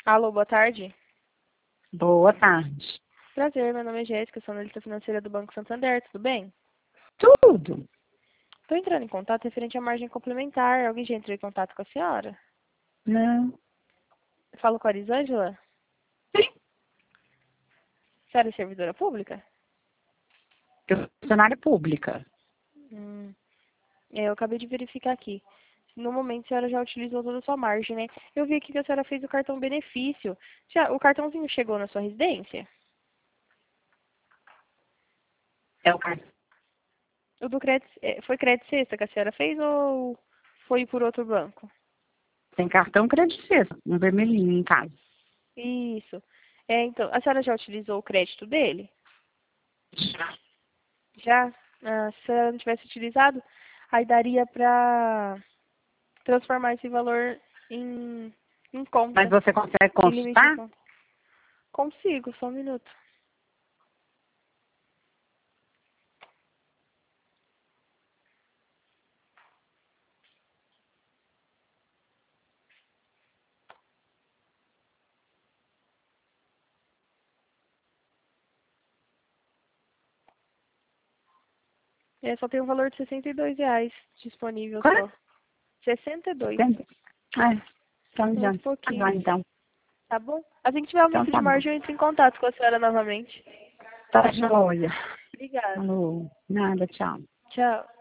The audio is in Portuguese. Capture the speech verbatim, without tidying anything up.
Alô, boa tarde. Boa tarde. Prazer, meu nome é Jéssica, sou analista financeira do Banco Santander, tudo bem? Tudo. Estou entrando em contato referente à margem complementar. Alguém já entrou em contato com a senhora? Não. Eu falo com a Elisângela? Sim. A senhora é servidora pública? Eu sou funcionária pública. Hum, é, eu acabei de verificar aqui. No momento, a senhora já utilizou toda a sua margem, né? Eu vi aqui que a senhora fez o cartão benefício. Já, o cartãozinho chegou na sua residência? É o cartão. O do crédito, é, foi crédito sexta que a senhora fez ou foi por outro banco? Tem cartão crédito sexta, um vermelhinho em casa. Isso. É, então, a senhora já utilizou o crédito dele? Já. Já? Ah, se ela não tivesse utilizado, aí daria para transformar esse valor em, em Mas conta, você consegue em limite de consultar? conta. Consigo, só um minuto. É, só tem um valor de sessenta e dois reais disponível só. Quanto? sessenta e dois. Tem. É. Então já. Muito Tá pouquinho. bom, então. Tá bom? Assim que tiver Então aumento de tá bom. margem, eu entro em contato com a senhora novamente. Tá joia. Obrigada. Falou. Nada, tchau. Tchau.